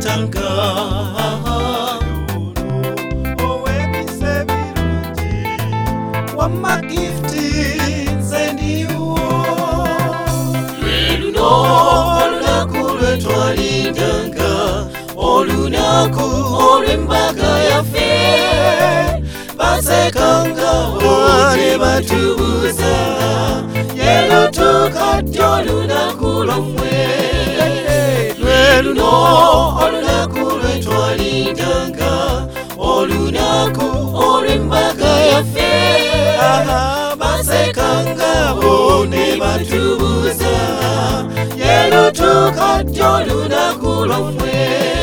walindanga owebise birungi wamagifti nze ndiwo lweluno olunaku lwetwalindanga olunaku olw'embaga yaffe basekangawo ne batubuuza yelutuukadde olunaku lwammwe lweluno olunaku lwetwalindanga olunaku olw'embaga yaffe basekangawo ne batubuuza yelutuukadde olunaku lwammwe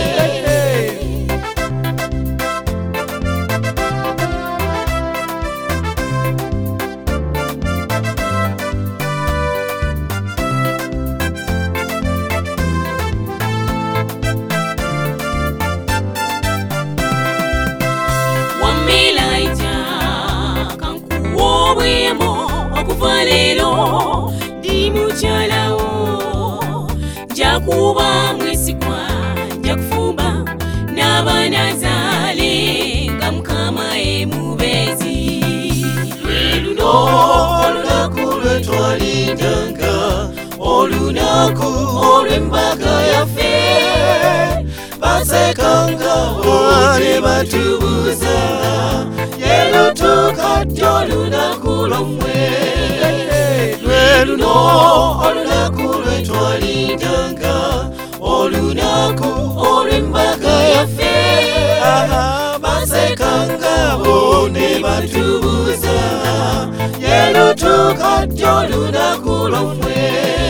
okuva leero ndi mukyalawo njakuba mwesigwa njakufumba n'abaana zaale nga mukama emubeezi lweluno olunaku lwetwalindanga olunaku olw'embaga yaffe basekangawo ne batubuuza yelutuukadde olunaku lwammwe lweluno olunaku lwetwalindanga olunaku olw'embaga yaffe basekangawo ne batubuuza yelutuukadde olunaku lwammwe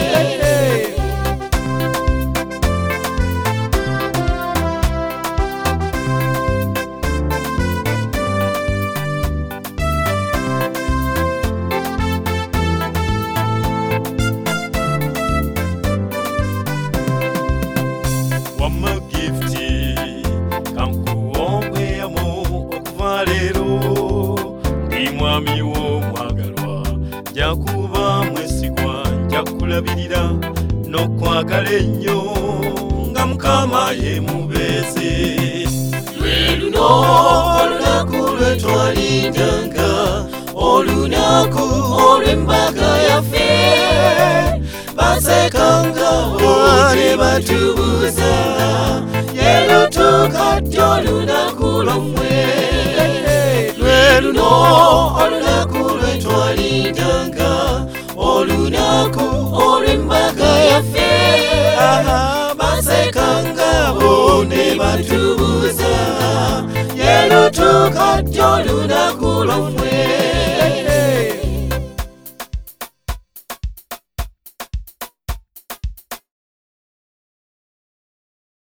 mwami w'omwagalwa njakuba mwesigwa njakulabirira n'okwagala ennyo nga mukama ye mubeezi lweluno olunaku lwetwalindanga olunaku olw'embaga yaffe basekangawo ne batubuuza yelutuukadde olunaku lwammwe lweluno olunaku lwetwalindanga olunaku olw'embaga yaffe basekangawo ne batubuuza yelutuukadde olunaku lwammwe